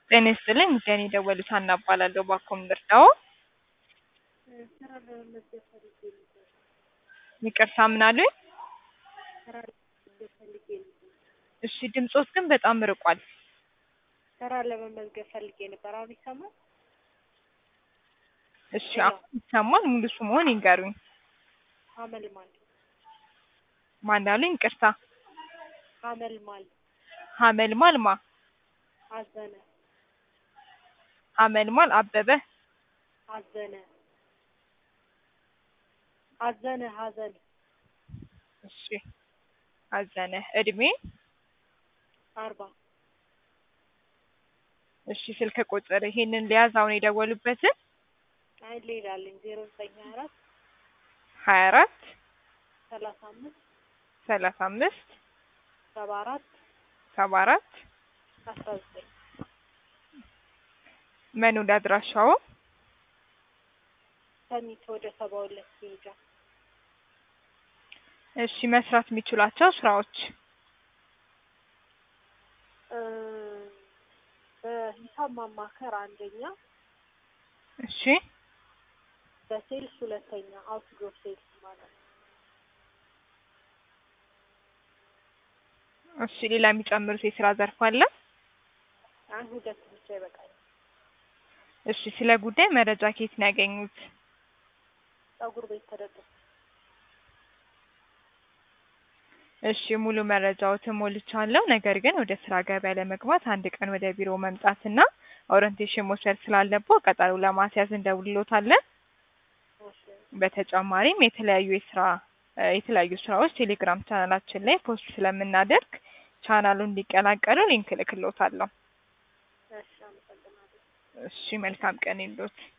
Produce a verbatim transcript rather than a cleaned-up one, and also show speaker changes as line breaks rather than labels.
ጤና ይስጥልኝ እኔ ደወሉት ሀና እባላለሁ ባኮም ልርዳዎ?
ስራ ለመመዝገብ ፈልጌ ነበር።
ይቅርታ ምን አሉኝ?
ስራ ለመመዝገብ ፈልጌ ነበር።
እሺ ድምጾት ግን በጣም ርቋል።
ስራ ለመመዝገብ ፈልጌ ነበር። አሁን ይሰማል?
እሺ አሁን ይሰማል። ሙሉ ስምዎን ይንገሩኝ?
ሀመልማል
ማን አሉኝ? ይቅርታ
ሀመልማል
ሀመልማል ማ
አዘነ
ሀመልማል አበበ
አዘነ አዘነ ሀዘን
እሺ አዘነ እድሜ
አርባ
እሺ ስልክ ቁጥር ይሄንን ሊያዝ አሁን የደወሉበትን?
አይ ሌላ አለኝ ዜሮ ዘጠኝ ሀያ አራት
ሀያ አራት
ሰላሳ አምስት
ሰላሳ አምስት
ሰባ አራት
ሰባ አራት
አስራ ዘጠኝ
መኖሪያ አድራሻው?
ሰሚት ወደ ሰባ ሁለት ሄጃ።
እሺ መስራት የሚችሏቸው ስራዎች?
እ በሂሳብ ማማከር አንደኛ፣
እሺ
በሴልስ ሁለተኛ፣ አውትዶር ሴልስ ማለት ነው።
እሺ ሌላ የሚጨምሩት የስራ ዘርፍ አለ?
አንድ ሁለት ብቻ ይበቃል።
እሺ ስለ ጉዳይ መረጃ ከየት ነው ያገኙት?
ፀጉር ቤት ተደርጎ።
እሺ ሙሉ መረጃዎትን ሞልቻለሁ። ነገር ግን ወደ ስራ ገበያ ለመግባት አንድ ቀን ወደ ቢሮ መምጣትና ኦሪንቴሽን መውሰድ ስላለብዎ ቀጠሮ ለማስያዝ እንደውልዎታለን።
እሺ
በተጨማሪም የተለያዩ የስራ የተለያዩ ስራዎች ቴሌግራም ቻናላችን ላይ ፖስት ስለምናደርግ ቻናሉን እንዲቀላቀሉ ሊንክ እልክልዎታለሁ።
እሺ አመሰግናለሁ።
እሺ መልካም ቀን ይሁንልዎት።